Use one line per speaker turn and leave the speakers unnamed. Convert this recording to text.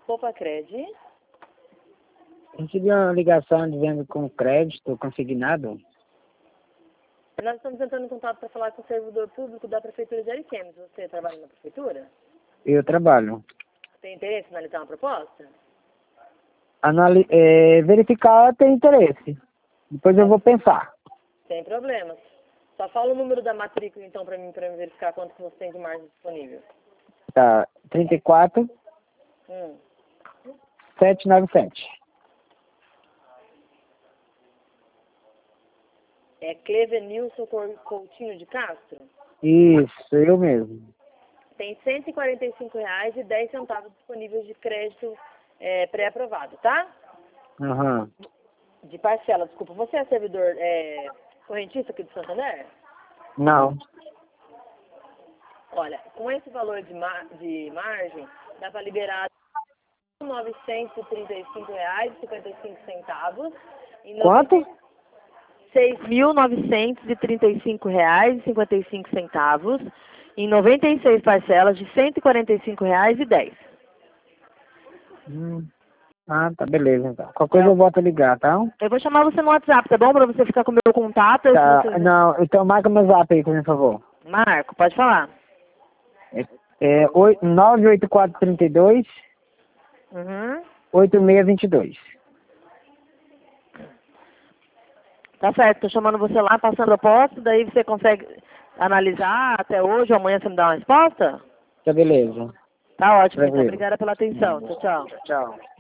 Popacred.
Recebi uma ligação dizendo com crédito consignado.
Nós estamos entrando em contato para falar com o servidor público da Prefeitura de Ariquemes. Você trabalha na Prefeitura?
Eu trabalho.
Tem interesse em analisar uma proposta?
Verificar tem interesse. Depois eu vou pensar.
Sem problemas. Só fala o número da matrícula, então, para mim verificar quanto que você tem de margem disponível.
Tá, 34 797.
É Clevenilson Coutinho de Castro?
Isso, eu mesmo.
Tem R$ 145,10 disponíveis de crédito pré-aprovado, tá?
Aham.
De parcela, desculpa. Você é servidor correntista aqui de Santander?
Não.
Olha, com esse valor de margem, dá para liberar R$ 935,55.
Quanto?
R$ 6.935,55 em 96 parcelas de R$ 145,10.
Tá, beleza, então. Qualquer coisa eu volto a ligar, tá?
Eu vou chamar você no WhatsApp, tá bom? Pra você ficar com o meu contato.
Tá, não, então marca meu zap aí, por favor.
Marco, pode falar.
98432 8622.
Tá certo, tô chamando você lá, passando a proposta, daí você consegue analisar até hoje ou amanhã você me dá uma resposta?
Tá, beleza.
Tá ótimo, então.
Tranquilo.
Obrigada pela atenção. Tchau, tchau.
Tchau.